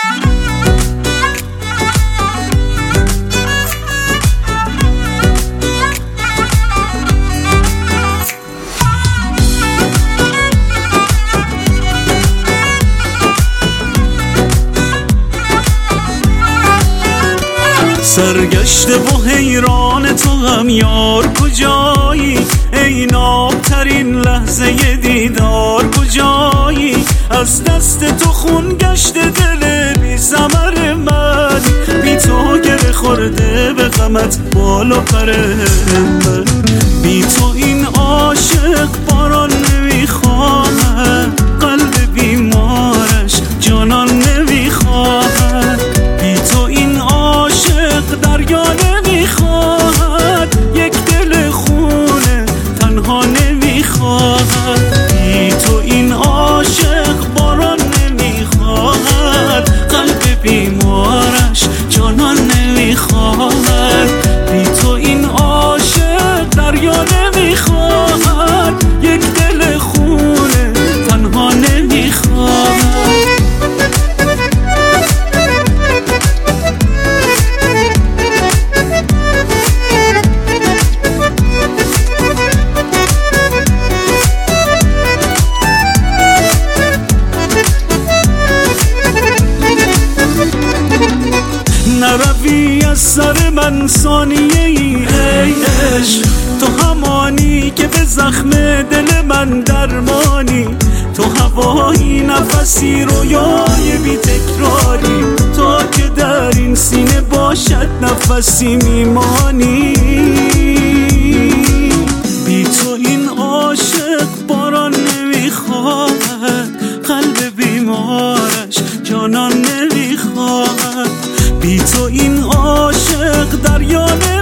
سرگشته و حیران تو هم یار کجایی، ای نابترین لحظه دیدار کجایی؟ از دست تو خون گشته دل بی ثمر من، بی تو گره خورده به غمت بال و پر من. بی تو این عاشق باران نمیخواهد، قلب بیمارش جانان نمیخواهد. بی تو این عاشق دریا نمیخواهد، یک دل خونه تنها نمیخواهد. بی تو این عاشق باران نمیخواهد، قلب بیمارش جانان نمیخواهد. بی تو این عاشق دریا نمیخواهد، یک دل خونه تنها نمیخواهد. نروی از سر من ثانیه ای عشق، تو همانی که به زخم دل من درمانی. تو هوایی نفسی رویای بی تکراری، تا که در این سینه باشد نفسی میمانی. بی تو این عاشق باران نمیخواهد، قلب بیمارش جانان نمیخواهد. بی تو این عاشق دریا